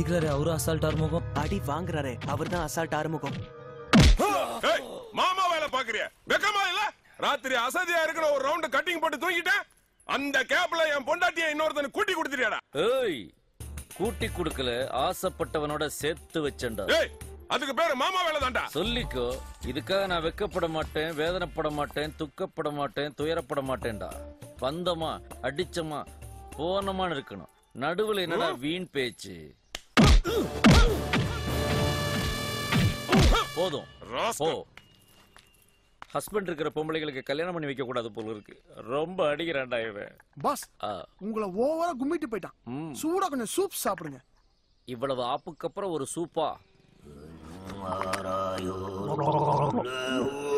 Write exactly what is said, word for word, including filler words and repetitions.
அடிக்கலாரே அவரு அசால்ட் ஆறுமுகம். அடி வாங்குறாரே அவர் தான் அசால்ட் ஆறுமுகம். மாமா வேலை பாக்குறிய வெக்கமா இல்ல? ராத்திரி அசதியா இருக்கிற ஒரு ரவுண்ட் கட்டிங் போட்டு தூங்கிட்டேன். அந்த கேப்ல என் பொண்டாட்டிய இன்னொருத்தனை கூட்டி கொடுத்துறியாடா? ஏய், கூட்டி கொடுக்கல, ஆசைப்பட்டவனோட சேர்த்து வச்சேன்டா. ஏய், அதுக்கு பேரு மாமா வேலை தான்டா. சொல்லிக்கோ. இதுக்காக நான் வெக்கப்பட மாட்டேன், வேதனைப்பட மாட்டேன், துக்கப்பட மாட்டேன், துயரப்பட மாட்டேன்டா. பந்தமா அடிச்சமா போனமான்னு இருக்கணும். நடுவுல என்னடா வீண் பேச்சு? போதும் போ. ஹஸ்பண்ட் இருக்கிற பொம்பளைகளுக்கு கல்யாணம் பண்ணி வைக்க கூடாது போல இருக்கு. ரொம்ப அடிக்கிறான்டா இவன். பாஸ், உங்களை ஓவரா கும்மிட்டு போயிட்டான். சூடா கொஞ்சம் சூப் சாப்பிடுங்க. இவ்வளவு ஆப்புக்கு அப்புறம் ஒரு சூப்பா?